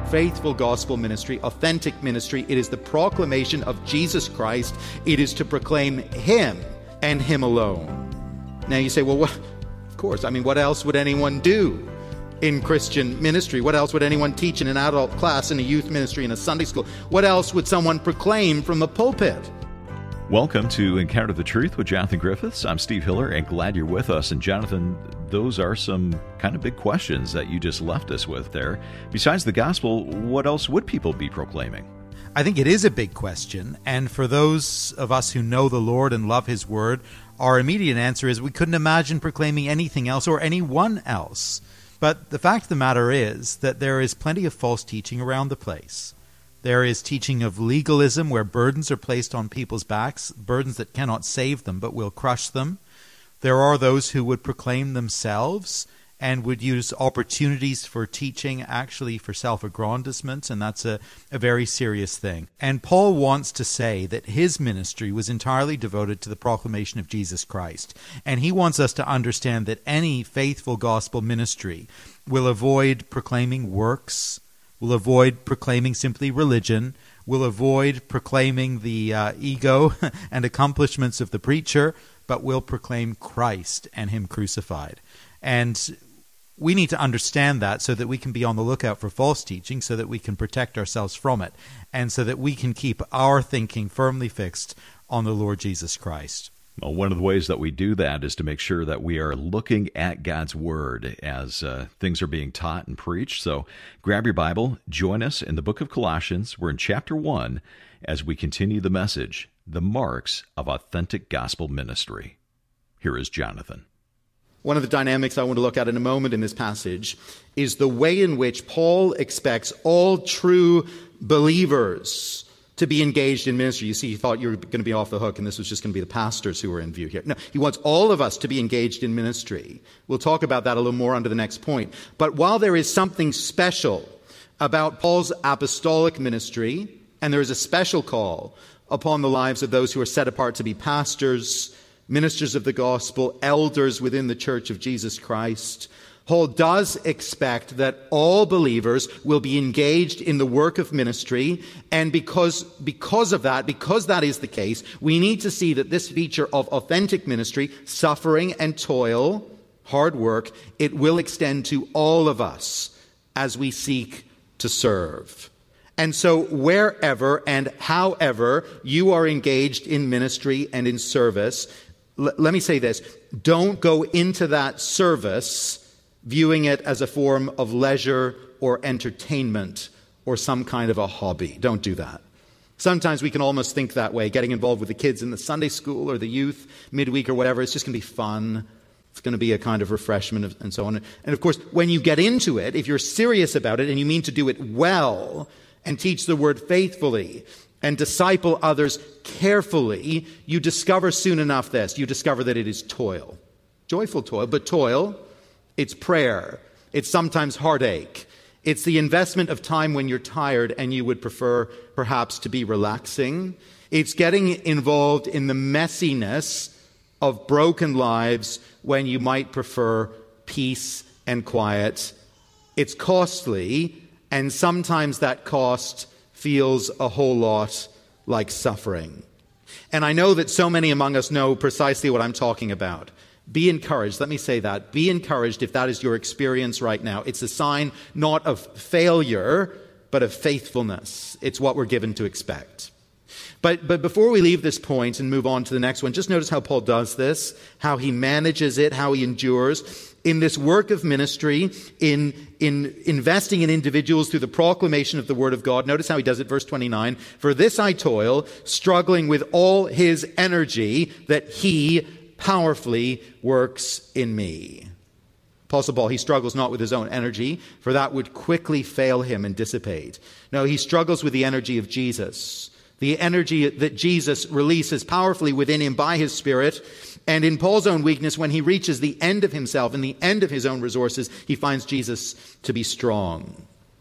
faithful gospel ministry, authentic ministry. It is the proclamation of Jesus Christ. It is to proclaim Him and Him alone. Now you say, well, of course, what else would anyone do in Christian ministry? What else would anyone teach in an adult class, in a youth ministry, in a Sunday school? What else would someone proclaim from the pulpit? Welcome to Encounter the Truth with Jonathan Griffiths. I'm Steve Hiller, and glad you're with us. And Jonathan, those are some kind of big questions that you just left us with there. Besides the gospel, what else would people be proclaiming? I think it is a big question, and for those of us who know the Lord and love His Word, our immediate answer is we couldn't imagine proclaiming anything else or anyone else. But the fact of the matter is that there is plenty of false teaching around the place. There is teaching of legalism where burdens are placed on people's backs, burdens that cannot save them but will crush them. There are those who would proclaim themselves and would use opportunities for teaching actually for self-aggrandizement, and that's a very serious thing. And Paul wants to say that his ministry was entirely devoted to the proclamation of Jesus Christ. And he wants us to understand that any faithful gospel ministry will avoid proclaiming works, will avoid proclaiming simply religion, will avoid proclaiming the ego and accomplishments of the preacher, but will proclaim Christ and Him crucified. And we need to understand that so that we can be on the lookout for false teaching, so that we can protect ourselves from it, and so that we can keep our thinking firmly fixed on the Lord Jesus Christ. Well, one of the ways that we do that is to make sure that we are looking at God's Word as things are being taught and preached. So grab your Bible, join us in the book of Colossians. We're in chapter 1 as we continue the message, The Marks of Authentic Gospel Ministry. Here is Jonathan. One of the dynamics I want to look at in a moment in this passage is the way in which Paul expects all true believers to be engaged in ministry. You see, he thought you were going to be off the hook and this was just going to be the pastors who were in view here. No, he wants all of us to be engaged in ministry. We'll talk about that a little more under the next point. But while there is something special about Paul's apostolic ministry, and there is a special call upon the lives of those who are set apart to be pastors, ministers of the gospel, elders within the Church of Jesus Christ, Paul does expect that all believers will be engaged in the work of ministry, and because of that, because that is the case, we need to see that this feature of authentic ministry, suffering and toil, hard work, it will extend to all of us as we seek to serve. And so wherever and however you are engaged in ministry and in service, let me say this, don't go into that service viewing it as a form of leisure or entertainment or some kind of a hobby. Don't do that. Sometimes we can almost think that way, getting involved with the kids in the Sunday school or the youth midweek or whatever. It's just going to be fun. It's going to be a kind of refreshment and so on. And of course, when you get into it, if you're serious about it and you mean to do it well and teach the word faithfully and disciple others carefully, you discover soon enough this. You discover that it is toil. Joyful toil, but toil, it's prayer. It's sometimes heartache. It's the investment of time when you're tired and you would prefer perhaps to be relaxing. It's getting involved in the messiness of broken lives when you might prefer peace and quiet. It's costly, and sometimes that cost feels a whole lot like suffering. And I know that so many among us know precisely what I'm talking about. Be encouraged. Let me say that. Be encouraged if that is your experience right now. It's a sign not of failure, but of faithfulness. It's what we're given to expect. But before we leave this point and move on to the next one, just notice how Paul does this, how he manages it, how he endures. In this work of ministry, in investing in individuals through the proclamation of the Word of God, notice how he does it, verse 29. For this I toil, struggling with all his energy that he powerfully works in me. Apostle Paul, he struggles not with his own energy, for that would quickly fail him and dissipate. No, he struggles with the energy of Jesus, the energy that Jesus releases powerfully within him by his Spirit. And in Paul's own weakness, when he reaches the end of himself and the end of his own resources, he finds Jesus to be strong.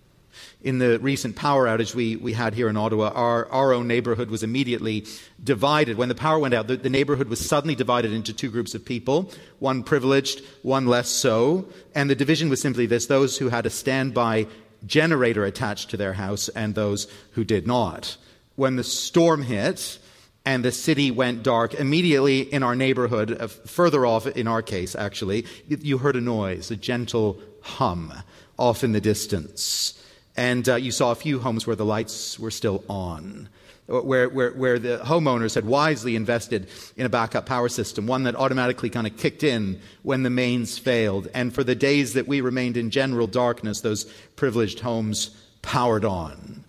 In the recent power outage we had here in Ottawa, our own neighborhood was immediately divided. When the power went out, the neighborhood was suddenly divided into two groups of people, one privileged, one less so. And the division was simply this: those who had a standby generator attached to their house and those who did not. When the storm hit and the city went dark, immediately in our neighborhood, further off in our case actually, you heard a noise, a gentle hum off in the distance. And you saw a few homes where the lights were still on, where the homeowners had wisely invested in a backup power system, one that automatically kind of kicked in when the mains failed. And for the days that we remained in general darkness, those privileged homes powered on.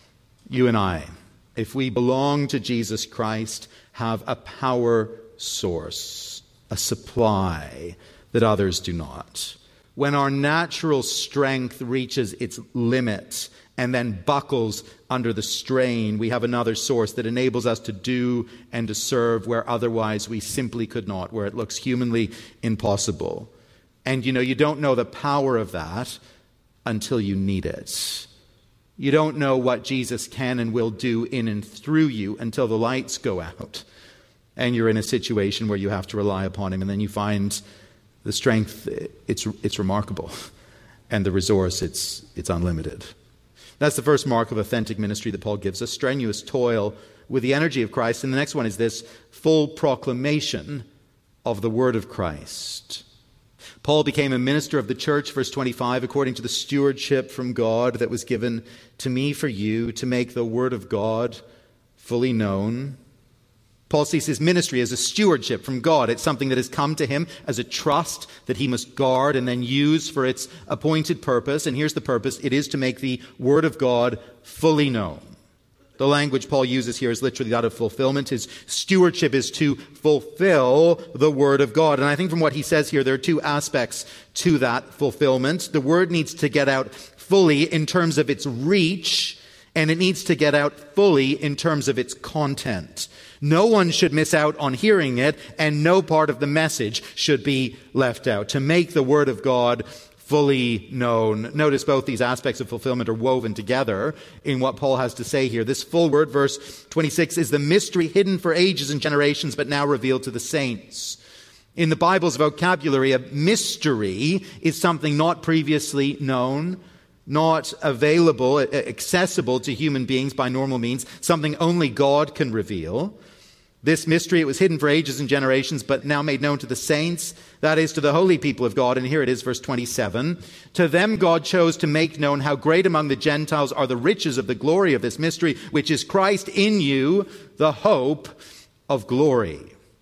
You and I, if we belong to Jesus Christ, have a power source, a supply that others do not. When our natural strength reaches its limit and then buckles under the strain, we have another source that enables us to do and to serve where otherwise we simply could not, where it looks humanly impossible. And you don't know the power of that until you need it. You don't know what Jesus can and will do in and through you until the lights go out and you're in a situation where you have to rely upon him, and then you find the strength, it's remarkable, and the resource, it's unlimited. That's the first mark of authentic ministry that Paul gives us, strenuous toil with the energy of Christ. And the next one is this, full proclamation of the word of Christ. Paul became a minister of the church, verse 25, according to the stewardship from God that was given to me for you to make the word of God fully known. Paul sees his ministry as a stewardship from God. It's something that has come to him as a trust that he must guard and then use for its appointed purpose. And here's the purpose. It is to make the word of God fully known. The language Paul uses here is literally that of fulfillment. His stewardship is to fulfill the word of God. And I think from what he says here, there are two aspects to that fulfillment. The word needs to get out fully in terms of its reach, and it needs to get out fully in terms of its content. No one should miss out on hearing it, and no part of the message should be left out. To make the word of God fully known. Notice both these aspects of fulfillment are woven together in what Paul has to say here. This full word, verse 26, is the mystery hidden for ages and generations, but now revealed to the saints. In the Bible's vocabulary, a mystery is something not previously known, not available, accessible to human beings by normal means, something only God can reveal. This mystery, it was hidden for ages and generations, but now made known to the saints, that is, to the holy people of God. And here it is, verse 27. To them God chose to make known how great among the Gentiles are the riches of the glory of this mystery, which is Christ in you, the hope of glory.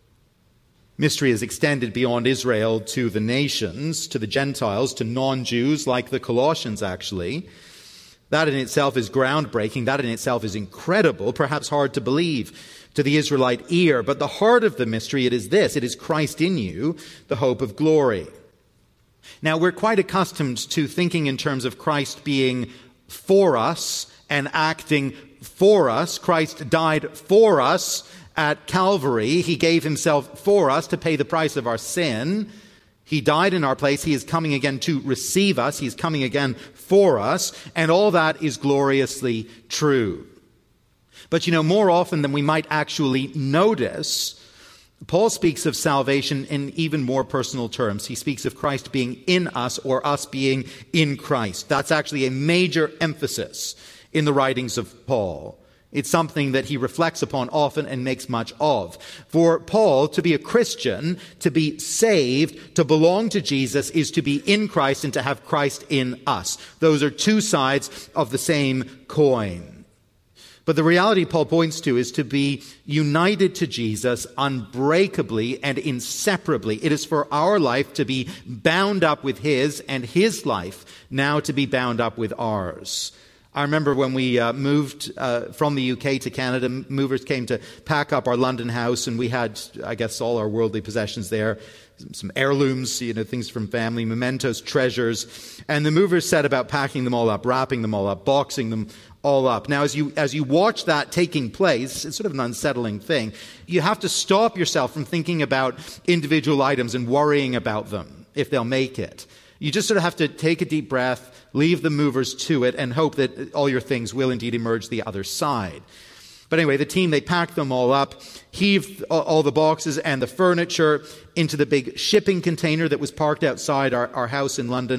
Mystery is extended beyond Israel to the nations, to the Gentiles, to non-Jews, like the Colossians actually. That in itself is groundbreaking. That in itself is incredible, perhaps hard to believe to the Israelite ear. But the heart of the mystery, it is this. It is Christ in you, the hope of glory. Now, we're quite accustomed to thinking in terms of Christ being for us and acting for us. Christ died for us at Calvary. He gave himself for us to pay the price of our sin. He died in our place. He is coming again to receive us. He is coming again for us. And all that is gloriously true. But more often than we might actually notice, Paul speaks of salvation in even more personal terms. He speaks of Christ being in us or us being in Christ. That's actually a major emphasis in the writings of Paul. It's something that he reflects upon often and makes much of. For Paul, to be a Christian, to be saved, to belong to Jesus, is to be in Christ and to have Christ in us. Those are two sides of the same coin. But the reality Paul points to is to be united to Jesus unbreakably and inseparably. It is for our life to be bound up with his, and his life now to be bound up with ours. I remember when we moved from the UK to Canada, movers came to pack up our London house, and we had, I guess, all our worldly possessions there. Some heirlooms, things from family, mementos, treasures. And the movers set about packing them all up, wrapping them all up, boxing them all up. Now, as you watch that taking place, it's sort of an unsettling thing. You have to stop yourself from thinking about individual items and worrying about them, if they'll make it. You just sort of have to take a deep breath, leave the movers to it, and hope that all your things will indeed emerge the other side. But anyway, the team, they packed them all up, heaved all the boxes and the furniture into the big shipping container that was parked outside our house in London.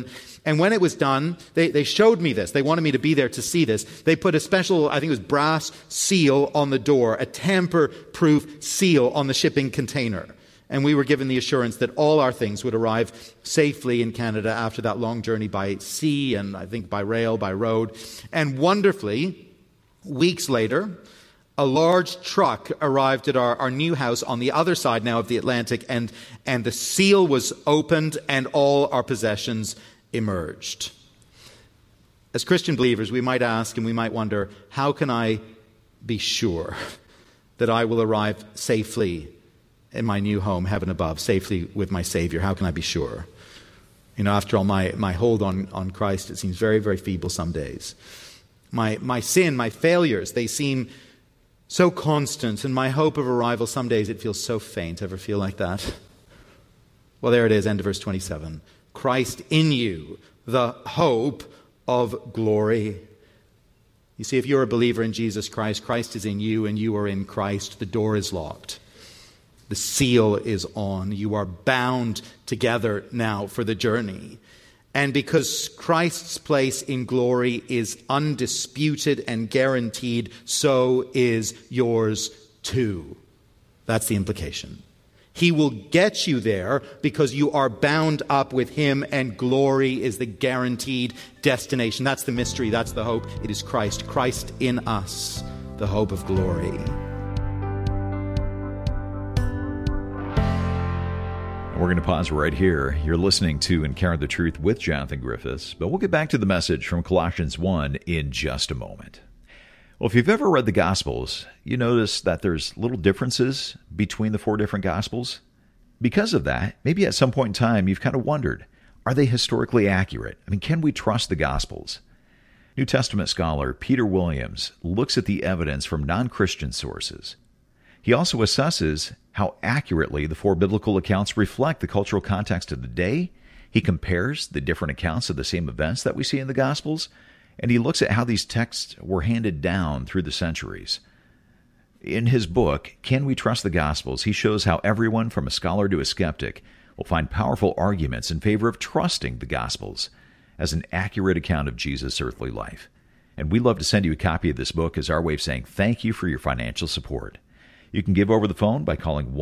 And when it was done, they showed me this. They wanted me to be there to see this. They put a special, I think it was brass seal on the door, a tamper-proof seal on the shipping container. And we were given the assurance that all our things would arrive safely in Canada after that long journey by sea and I think by rail, by road. And wonderfully, weeks later, a large truck arrived at our new house on the other side now of the Atlantic, and the seal was opened and all our possessions emerged. As Christian believers, we might ask and we might wonder, how can I be sure that I will arrive safely in my new home, heaven above, safely with my Savior? How can I be sure? You know, after all, my hold on Christ, it seems very, very feeble some days. My sin, my failures, they seem so constant, and my hope of arrival, some days it feels so faint. Ever feel like that? Well, there it is, end of verse 27. Christ in you, the hope of glory. You see, if you're a believer in Jesus Christ, Christ is in you and you are in Christ. The door is locked. The seal is on. You are bound together now for the journey. And because Christ's place in glory is undisputed and guaranteed, so is yours too. That's the implication. He will get you there because you are bound up with Him, and glory is the guaranteed destination. That's the mystery. That's the hope. It is Christ. Christ in us, the hope of glory. We're going to pause right here. You're listening to Encounter the Truth with Jonathan Griffiths, but we'll get back to the message from Colossians 1 in just a moment. Well, if you've ever read the Gospels, you notice that there's little differences between the 4 different Gospels. Because of that, maybe at some point in time you've kind of wondered, are they historically accurate? I mean, can we trust the Gospels? New Testament scholar Peter Williams looks at the evidence from non-Christian sources. He also assesses how accurately the 4 biblical accounts reflect the cultural context of the day. He compares the different accounts of the same events that we see in the Gospels, and he looks at how these texts were handed down through the centuries. In his book, Can We Trust the Gospels?, he shows how everyone from a scholar to a skeptic will find powerful arguments in favor of trusting the Gospels as an accurate account of Jesus' earthly life. And we'd love to send you a copy of this book as our way of saying thank you for your financial support. You can give over the phone by calling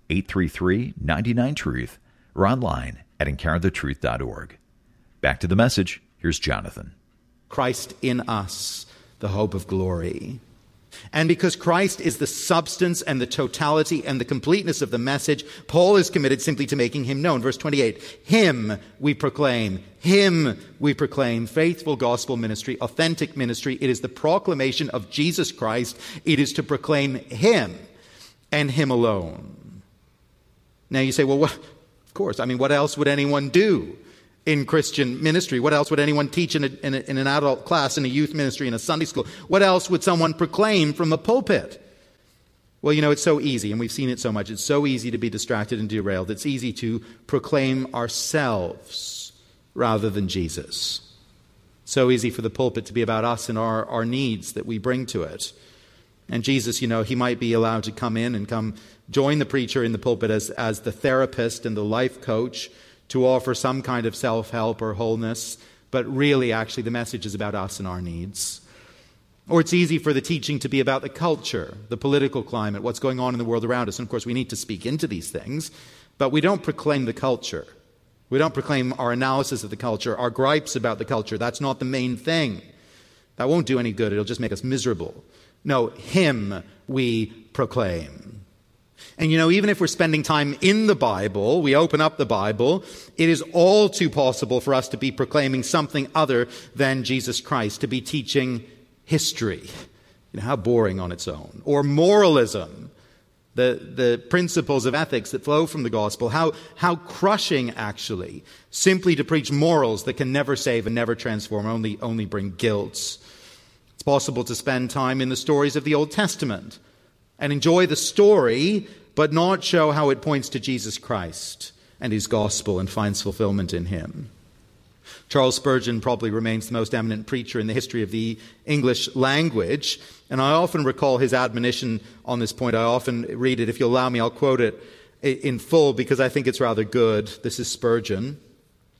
1-833-99-TRUTH or online at encounterthetruth.org. Back to the message. Here's Jonathan. Christ in us, the hope of glory. And because Christ is the substance and the totality and the completeness of the message, Paul is committed simply to making Him known. Verse 28, Him we proclaim. Him we proclaim. Faithful gospel ministry, authentic ministry. It is the proclamation of Jesus Christ. It is to proclaim Him and Him alone. Now you say, well, what? Of course. I mean, what else would anyone do in Christian ministry? What else would anyone teach in an adult class, in a youth ministry, in a Sunday school? What else would someone proclaim from the pulpit? Well, you know, it's so easy, and we've seen it so much. It's so easy to be distracted and derailed. It's easy to proclaim ourselves rather than Jesus. So easy for the pulpit to be about us and our needs that we bring to it. And Jesus, you know, He might be allowed to come in and come join the preacher in the pulpit as the therapist and the life coach to offer some kind of self-help or wholeness, but really, actually, the message is about us and our needs. Or it's easy for the teaching to be about the culture, the political climate, what's going on in the world around us. And of course, we need to speak into these things, but we don't proclaim the culture. We don't proclaim our analysis of the culture, our gripes about the culture. That's not the main thing. That won't do any good. It'll just make us miserable. No, Him we proclaim. And you know, even if we're spending time in the Bible, we open up the Bible, it is all too possible for us to be proclaiming something other than Jesus Christ, to be teaching history. You know, how boring on its own. Or moralism, the principles of ethics that flow from the gospel. How crushing, actually, simply to preach morals that can never save and never transform, only bring guilt. It's possible to spend time in the stories of the Old Testament and enjoy the story, but not show how it points to Jesus Christ and His gospel and finds fulfillment in Him. Charles Spurgeon probably remains the most eminent preacher in the history of the English language, and I often recall his admonition on this point. I often read it. If you'll allow me, I'll quote it in full because I think it's rather good. This is Spurgeon.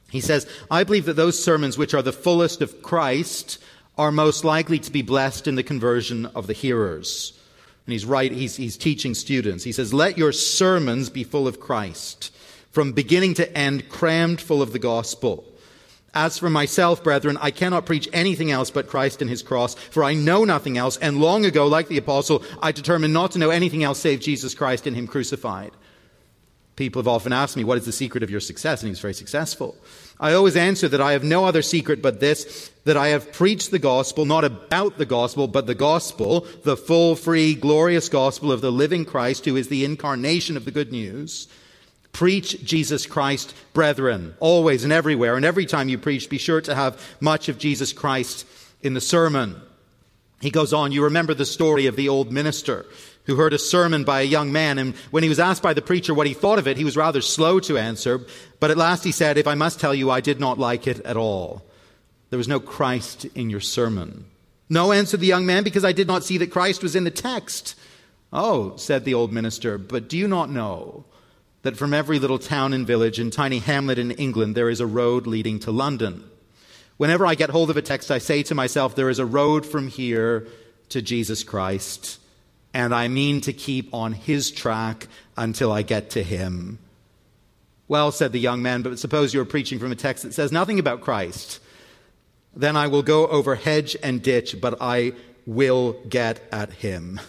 He says, I believe that those sermons which are the fullest of Christ are most likely to be blessed in the conversion of the hearers. And he's teaching students. He says, let your sermons be full of Christ, from beginning to end crammed full of the gospel. As for myself, brethren, I cannot preach anything else but Christ and his cross, for I know nothing else. And long ago, like the apostle, I determined not to know anything else save Jesus Christ and him crucified. People have often asked me, what is the secret of your success? And he was very successful. I always answer that I have no other secret but this, that I have preached the gospel, not about the gospel, but the gospel, the full, free, glorious gospel of the living Christ, who is the incarnation of the good news. Preach Jesus Christ, brethren, always and everywhere. And every time you preach, be sure to have much of Jesus Christ in the sermon. He goes on, you remember the story of the old minister who heard a sermon by a young man, and when he was asked by the preacher what he thought of it, he was rather slow to answer, but at last he said, if I must tell you, I did not like it at all. There was no Christ in your sermon. No, answered the young man, because I did not see that Christ was in the text. Oh, said the old minister, but do you not know that from every little town and village and tiny hamlet in England there is a road leading to London? Whenever I get hold of a text, I say to myself, there is a road from here to Jesus Christ, and I mean to keep on his track until I get to him. Well, said the young man, but suppose you're preaching from a text that says nothing about Christ. Then I will go over hedge and ditch, but I will get at him.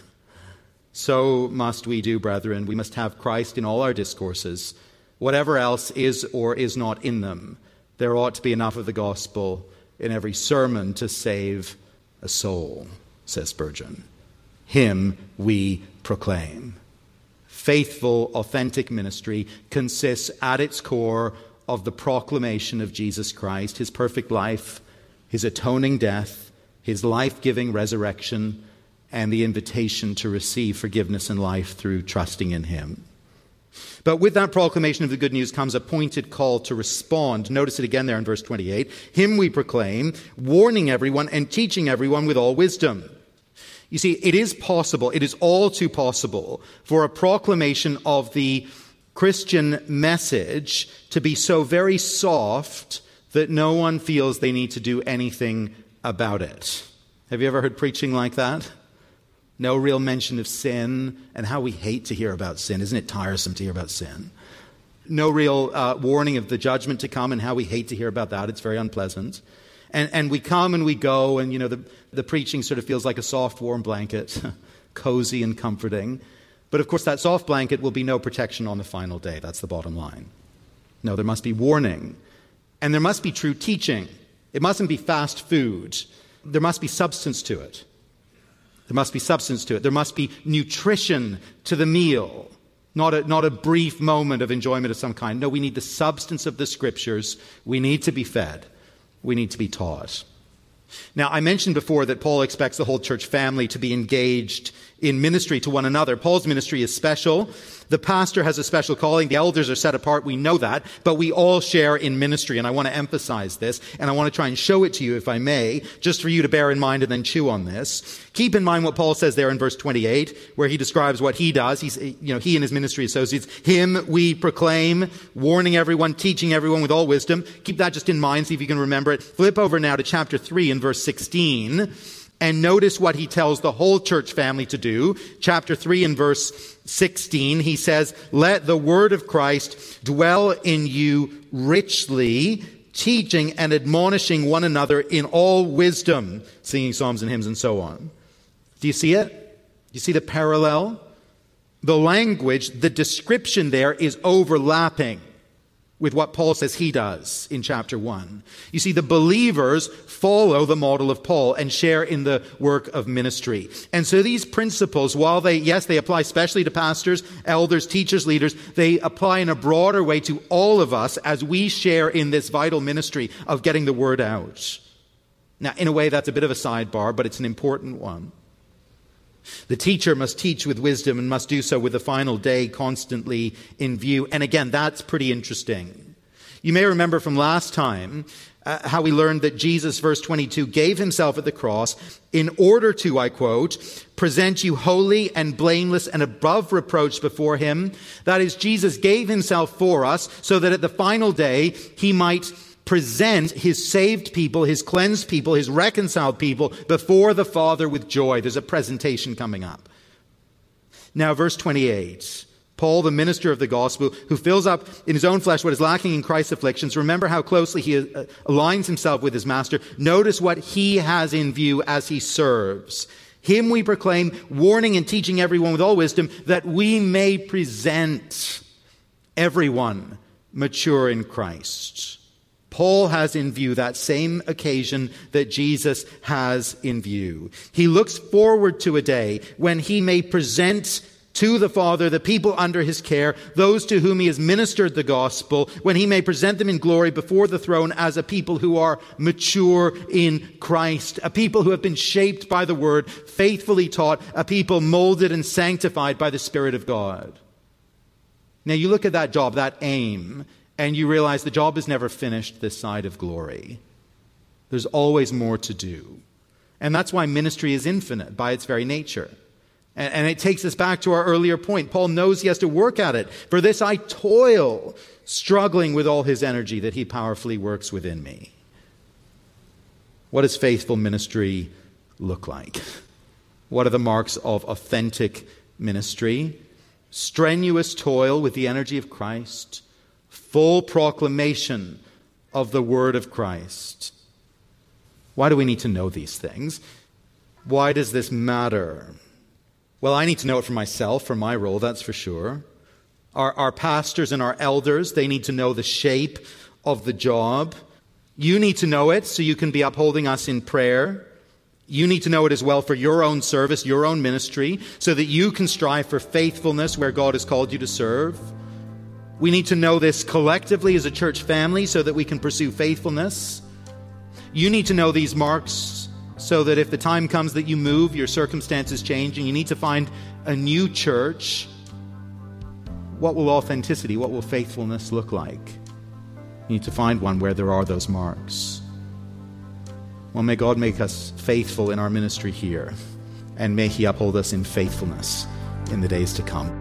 So must we do, brethren. We must have Christ in all our discourses. Whatever else is or is not in them, there ought to be enough of the gospel in every sermon to save a soul, says Spurgeon. Him we proclaim. Faithful, authentic ministry consists at its core of the proclamation of Jesus Christ, his perfect life, his atoning death, his life-giving resurrection, and the invitation to receive forgiveness and life through trusting in him. But with that proclamation of the good news comes a pointed call to respond. Notice it again there in verse 28. Him we proclaim, warning everyone and teaching everyone with all wisdom. You see, it is possible, it is all too possible for a proclamation of the Christian message to be so very soft that no one feels they need to do anything about it. Have you ever heard preaching like that? No real mention of sin and how we hate to hear about sin. Isn't it tiresome to hear about sin? No real warning of the judgment to come and how we hate to hear about that. It's very unpleasant. And we come and we go, and, the preaching sort of feels like a soft, warm blanket, cozy and comforting. But, of course, that soft blanket will be no protection on the final day. That's the bottom line. No, there must be warning. And there must be true teaching. It mustn't be fast food. There must be substance to it. There must be substance to it. There must be nutrition to the meal, not a brief moment of enjoyment of some kind. No, we need the substance of the Scriptures. We need to be fed. We need to be taught. Now, I mentioned before that Paul expects the whole church family to be engaged in ministry to one another. Paul's ministry is special. The pastor has a special calling. The elders are set apart. We know that. But we all share in ministry. And I want to emphasize this. And I want to try and show it to you, if I may, just for you to bear in mind and then chew on this. Keep in mind what Paul says there in verse 28, where he describes what he does. He and his ministry associates. Him we proclaim, warning everyone, teaching everyone with all wisdom. Keep that just in mind. See if you can remember it. Flip over now to chapter 3 and verse 16. And notice what he tells the whole church family to do. Chapter 3 and verse 16, he says, let the word of Christ dwell in you richly, teaching and admonishing one another in all wisdom, singing psalms and hymns and so on. Do you see it? Do you see the parallel? The language, the description there is overlapping with what Paul says he does in chapter 1. You see, the believers follow the model of Paul and share in the work of ministry. And so these principles, while they apply especially to pastors, elders, teachers, leaders, they apply in a broader way to all of us as we share in this vital ministry of getting the word out. Now, in a way, that's a bit of a sidebar, but it's an important one. The teacher must teach with wisdom and must do so with the final day constantly in view. And again, that's pretty interesting. You may remember from last time how we learned that Jesus, verse 22, gave himself at the cross in order to, I quote, present you holy and blameless and above reproach before him. That is, Jesus gave himself for us so that at the final day he might present his saved people, his cleansed people, his reconciled people before the Father with joy. There's a presentation coming up. Now, verse 28. Paul, the minister of the gospel, who fills up in his own flesh what is lacking in Christ's afflictions. Remember how closely he aligns himself with his master. Notice what he has in view as he serves. Him we proclaim, warning and teaching everyone with all wisdom, that we may present everyone mature in Christ. Paul has in view that same occasion that Jesus has in view. He looks forward to a day when he may present to the Father the people under his care, those to whom he has ministered the gospel, when he may present them in glory before the throne as a people who are mature in Christ, a people who have been shaped by the word, faithfully taught, a people molded and sanctified by the Spirit of God. Now you look at that job, that aim, and you realize the job is never finished this side of glory. There's always more to do. And that's why ministry is infinite by its very nature. And it takes us back to our earlier point. Paul knows he has to work at it. For this I toil, struggling with all his energy that he powerfully works within me. What does faithful ministry look like? What are the marks of authentic ministry? Strenuous toil with the energy of Christ. Full proclamation of the word of Christ. Why do we need to know these things? Why does this matter? Well, I need to know it for myself, for my role, that's for sure. Our pastors and our elders, they need to know the shape of the job. You need to know it so you can be upholding us in prayer. You need to know it as well for your own service, your own ministry, so that you can strive for faithfulness where God has called you to serve. We need to know this collectively as a church family so that we can pursue faithfulness. You need to know these marks so that if the time comes that you move, your circumstances change, and you need to find a new church, what will authenticity, what will faithfulness look like? You need to find one where there are those marks. Well, may God make us faithful in our ministry here, and may He uphold us in faithfulness in the days to come.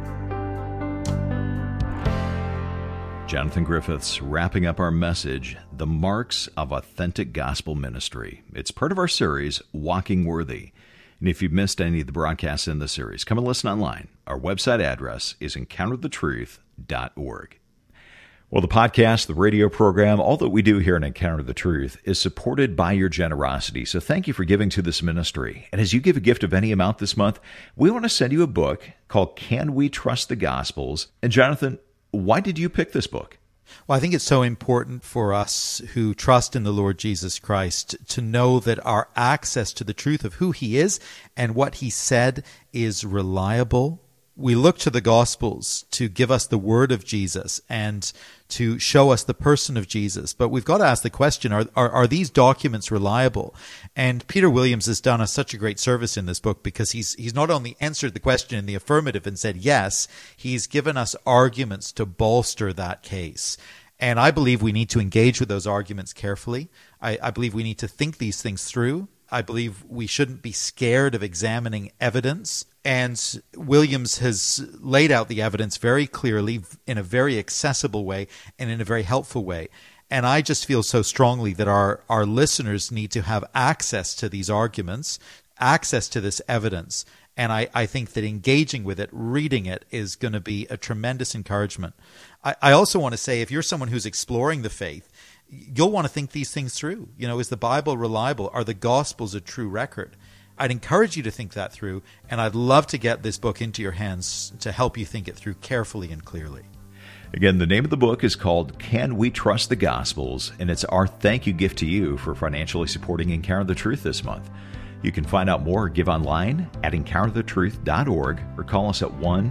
Jonathan Griffiths wrapping up our message, The Marks of Authentic Gospel Ministry. It's part of our series, Walking Worthy. And if you've missed any of the broadcasts in the series, come and listen online. Our website address is encounterthetruth.org. Well, the podcast, the radio program, all that we do here in Encounter the Truth is supported by your generosity. So thank you for giving to this ministry. And as you give a gift of any amount this month, we want to send you a book called Can We Trust the Gospels? And Jonathan, why did you pick this book? Well, I think it's so important for us who trust in the Lord Jesus Christ to know that our access to the truth of who He is and what He said is reliable. We look to the Gospels to give us the word of Jesus and to show us the person of Jesus. But we've got to ask the question, are these documents reliable? And Peter Williams has done us such a great service in this book because he's not only answered the question in the affirmative and said yes, he's given us arguments to bolster that case. And I believe we need to engage with those arguments carefully. I believe we need to think these things through. I believe we shouldn't be scared of examining evidence. And Williams has laid out the evidence very clearly in a very accessible way and in a very helpful way. And I just feel so strongly that our listeners need to have access to these arguments, access to this evidence. And I think that engaging with it, reading it, is going to be a tremendous encouragement. I also want to say, if you're someone who's exploring the faith, you'll want to think these things through. You know, is the Bible reliable? Are the Gospels a true record? I'd encourage you to think that through, and I'd love to get this book into your hands to help you think it through carefully and clearly. Again, the name of the book is called Can We Trust the Gospels? And it's our thank you gift to you for financially supporting Encounter the Truth this month. You can find out more or give online at encounterthetruth.org or call us at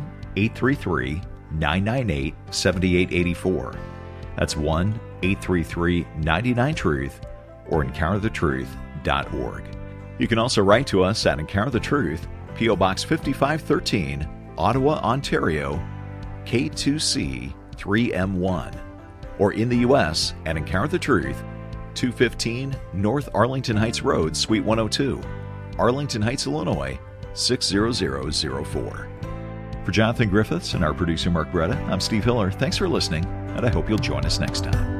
1-833-998-7884. That's 1-833-99-TRUTH or encounterthetruth.org. You can also write to us at Encounter the Truth, P.O. Box 5513, Ottawa, Ontario, K2C 3M1, or in the U.S. at Encounter the Truth, 215 North Arlington Heights Road, Suite 102, Arlington Heights, Illinois, 60004. For Jonathan Griffiths and our producer Mark Bretta, I'm Steve Hiller. Thanks for listening, and I hope you'll join us next time.